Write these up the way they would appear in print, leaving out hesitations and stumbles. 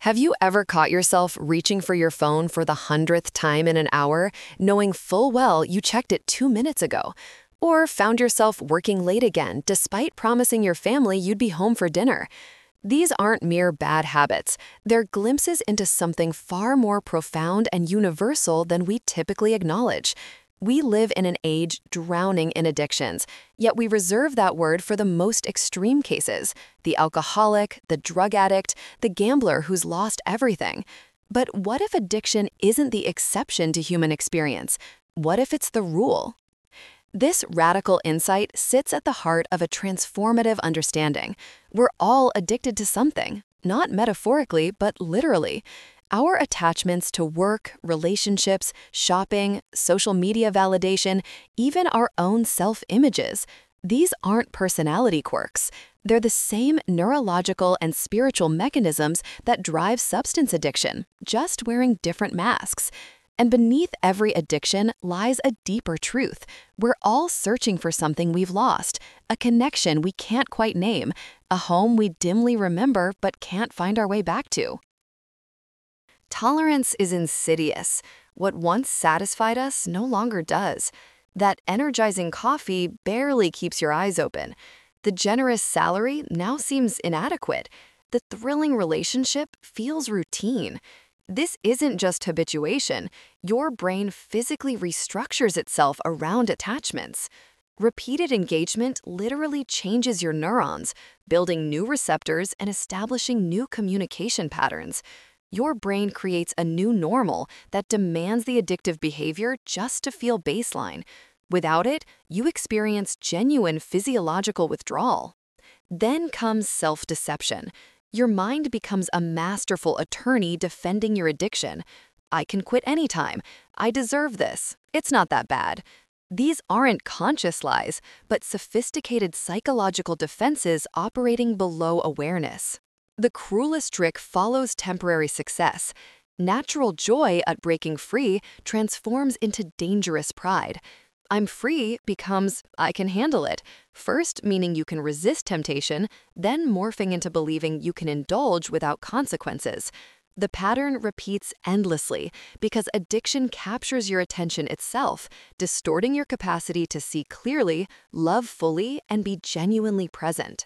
Have you ever caught yourself reaching for your phone for the hundredth time in an hour, knowing full well you checked it 2 minutes ago? Or found yourself working late again despite promising your family you'd be home for dinner? These aren't mere bad habits. They're glimpses into something far more profound and universal than we typically acknowledge. We live in an age drowning in addictions, yet we reserve that word for the most extreme cases: the alcoholic, the drug addict, the gambler who's lost everything. But what if addiction isn't the exception to human experience? What if it's the rule? This radical insight sits at the heart of a transformative understanding. We're all addicted to something, not metaphorically, but literally. Our attachments to work, relationships, shopping, social media validation, even our own self-images, these aren't personality quirks. They're the same neurological and spiritual mechanisms that drive substance addiction, just wearing different masks. And beneath every addiction lies a deeper truth. We're all searching for something we've lost, a connection we can't quite name, a home we dimly remember but can't find our way back to. Tolerance is insidious. What once satisfied us no longer does. That energizing coffee barely keeps your eyes open. The generous salary now seems inadequate. The thrilling relationship feels routine. This isn't just habituation. Your brain physically restructures itself around attachments. Repeated engagement literally changes your neurons, building new receptors and establishing new communication patterns. Your brain creates a new normal that demands the addictive behavior just to feel baseline. Without it, you experience genuine physiological withdrawal. Then comes self-deception. Your mind becomes a masterful attorney defending your addiction. I can quit anytime. I deserve this. It's not that bad. These aren't conscious lies, but sophisticated psychological defenses operating below awareness. The cruelest trick follows temporary success. Natural joy at breaking free transforms into dangerous pride. I'm free becomes I can handle it, first meaning you can resist temptation, then morphing into believing you can indulge without consequences. The pattern repeats endlessly because addiction captures your attention itself, distorting your capacity to see clearly, love fully, and be genuinely present.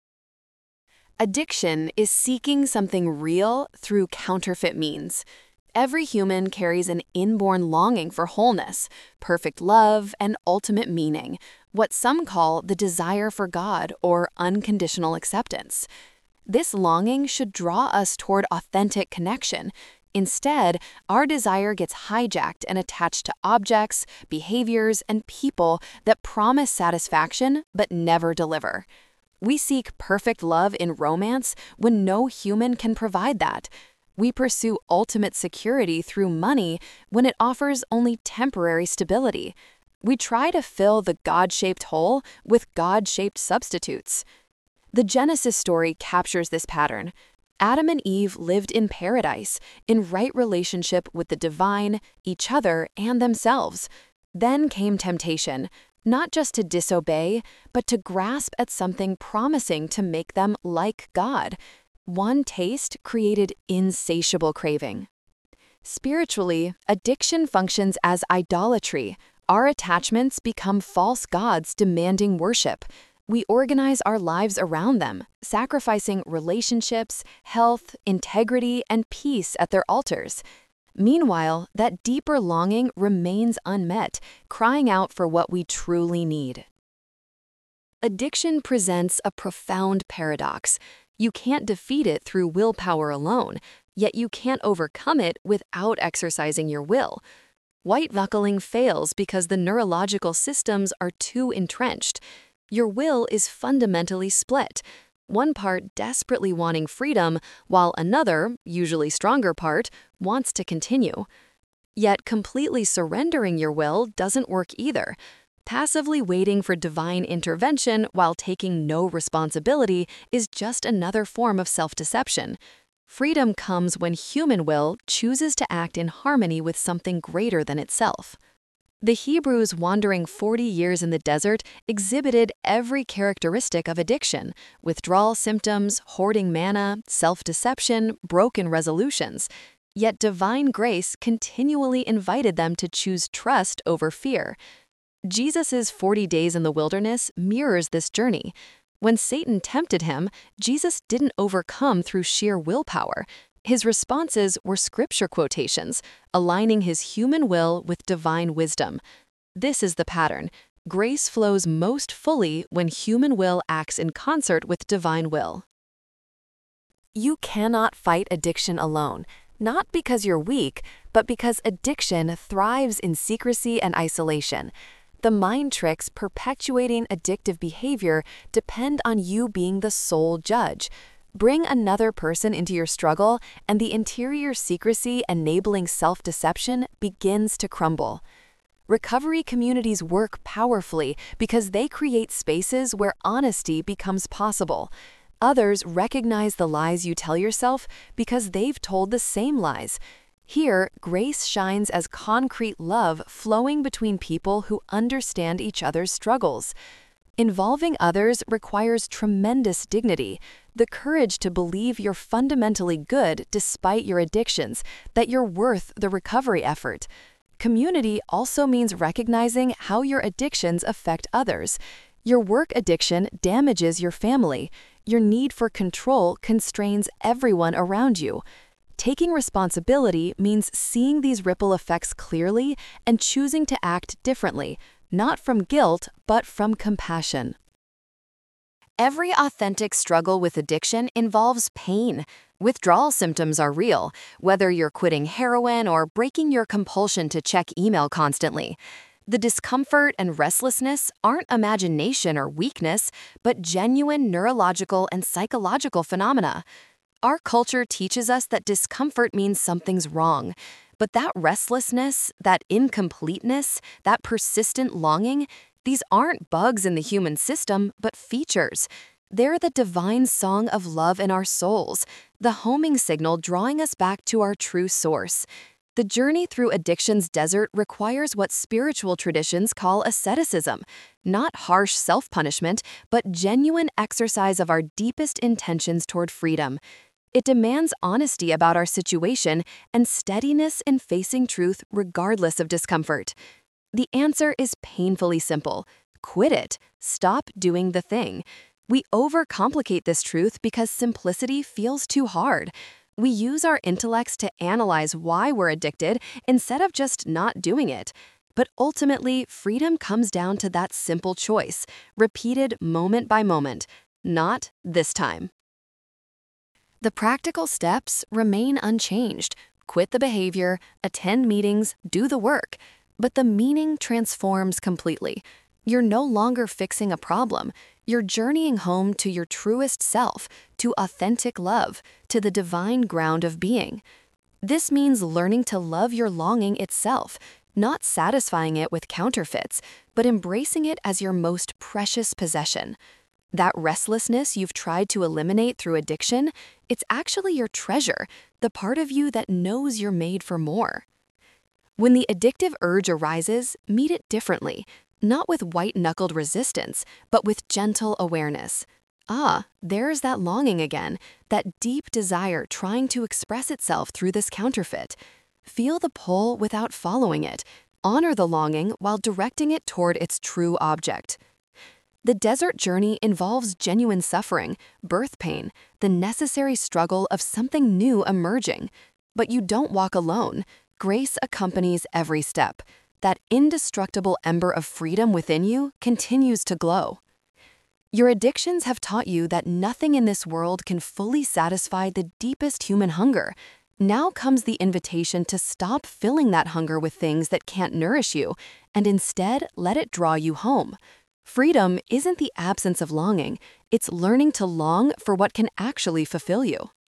Addiction is seeking something real through counterfeit means. Every human carries an inborn longing for wholeness, perfect love, and ultimate meaning, what some call the desire for God or unconditional acceptance. This longing should draw us toward authentic connection. Instead, our desire gets hijacked and attached to objects, behaviors, and people that promise satisfaction but never deliver. We seek perfect love in romance when no human can provide that. We pursue ultimate security through money when it offers only temporary stability. We try to fill the God-shaped hole with God-shaped substitutes. The Genesis story captures this pattern. Adam and Eve lived in paradise, in right relationship with the divine, each other, and themselves. Then came temptation, not just to disobey, but to grasp at something promising to make them like God. One taste created insatiable craving. Spiritually, addiction functions as idolatry. Our attachments become false gods demanding worship. We organize our lives around them, sacrificing relationships, health, integrity, and peace at their altars. Meanwhile, that deeper longing remains unmet, crying out for what we truly need. Addiction presents a profound paradox. You can't defeat it through willpower alone, yet you can't overcome it without exercising your will. White knuckling fails because the neurological systems are too entrenched. Your will is fundamentally split. One part desperately wanting freedom, while another, usually stronger part, wants to continue. Yet completely surrendering your will doesn't work either. Passively waiting for divine intervention while taking no responsibility is just another form of self-deception. Freedom comes when human will chooses to act in harmony with something greater than itself. The Hebrews wandering 40 years in the desert exhibited every characteristic of addiction: withdrawal symptoms, hoarding manna, self-deception, broken resolutions. Yet divine grace continually invited them to choose trust over fear. Jesus' 40 days in the wilderness mirrors this journey. When Satan tempted him, Jesus didn't overcome through sheer willpower. His responses were scripture quotations, aligning his human will with divine wisdom. This is the pattern. Grace flows most fully when human will acts in concert with divine will. You cannot fight addiction alone, not because you're weak, but because addiction thrives in secrecy and isolation. The mind tricks perpetuating addictive behavior depend on you being the sole judge. Bring another person into your struggle, and the interior secrecy enabling self-deception begins to crumble. Recovery communities work powerfully because they create spaces where honesty becomes possible. Others recognize the lies you tell yourself because they've told the same lies. Here, grace shines as concrete love flowing between people who understand each other's struggles. Involving others requires tremendous dignity, the courage to believe you're fundamentally good despite your addictions, that you're worth the recovery effort. Community also means recognizing how your addictions affect others. Your work addiction damages your family. Your need for control constrains everyone around you. Taking responsibility means seeing these ripple effects clearly and choosing to act differently, not from guilt, but from compassion. Every authentic struggle with addiction involves pain. Withdrawal symptoms are real, whether you're quitting heroin or breaking your compulsion to check email constantly. The discomfort and restlessness aren't imagination or weakness, but genuine neurological and psychological phenomena. Our culture teaches us that discomfort means something's wrong. But that restlessness, that incompleteness, that persistent longing, these aren't bugs in the human system, but features. They're the divine song of love in our souls, the homing signal drawing us back to our true source. The journey through addiction's desert requires what spiritual traditions call asceticism, not harsh self-punishment, but genuine exercise of our deepest intentions toward freedom. It demands honesty about our situation and steadiness in facing truth regardless of discomfort. The answer is painfully simple. Quit it. Stop doing the thing. We overcomplicate this truth because simplicity feels too hard. We use our intellects to analyze why we're addicted instead of just not doing it. But ultimately, freedom comes down to that simple choice, repeated moment by moment, not this time. The practical steps remain unchanged. Quit the behavior, attend meetings, do the work. But the meaning transforms completely. You're no longer fixing a problem. You're journeying home to your truest self, to authentic love, to the divine ground of being. This means learning to love your longing itself, not satisfying it with counterfeits, but embracing it as your most precious possession. That restlessness you've tried to eliminate through addiction, it's actually your treasure, the part of you that knows you're made for more. When the addictive urge arises, meet it differently, not with white-knuckled resistance, but with gentle awareness. Ah, there's that longing again, that deep desire trying to express itself through this counterfeit. Feel the pull without following it. Honor the longing while directing it toward its true object. The desert journey involves genuine suffering, birth pain, the necessary struggle of something new emerging. But you don't walk alone. Grace accompanies every step. That indestructible ember of freedom within you continues to glow. Your addictions have taught you that nothing in this world can fully satisfy the deepest human hunger. Now comes the invitation to stop filling that hunger with things that can't nourish you, and instead let it draw you home. Freedom isn't the absence of longing, it's learning to long for what can actually fulfill you.